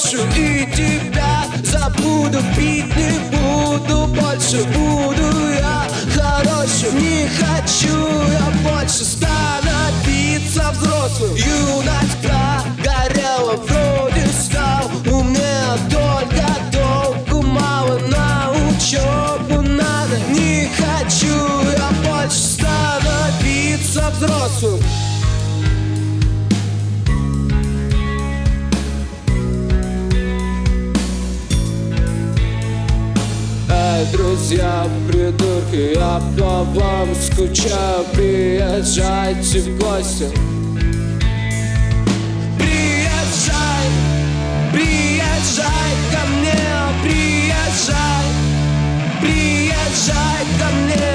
больше и тебя забуду. Пить не буду, больше буду я хорошим. Не хочу я больше становиться взрослым. Юность прогорела, вроде стал умнее, только толку мало, на учебу надо. Не хочу я больше становиться взрослым. Эй, друзья, придурки, я по вам скучаю. Приезжайте в гости. Приезжай, приезжай ко мне. Приезжай, приезжай ко мне.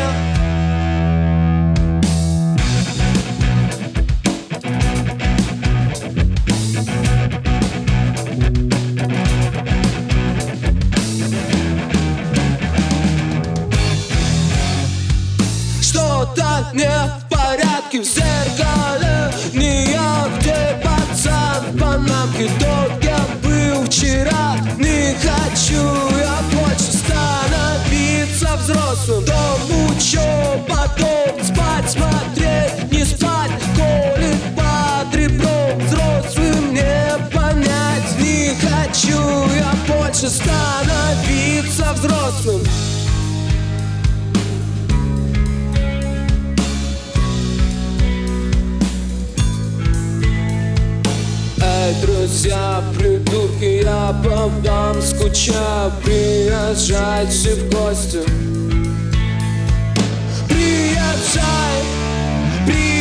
Что-то не в порядке в зеркале. Не я, где пацан в панамке, тот, кем был вчера. Не хочу я больше становиться взрослым. Дом, учеба, дом, спать, смотреть, не спать. Колет под ребром, взрослым не понять. Не хочу я больше становиться взрослым. Эй, друзья, придурки, я по вам скучаю. Приезжайте в гости. Приезжай, приезжай.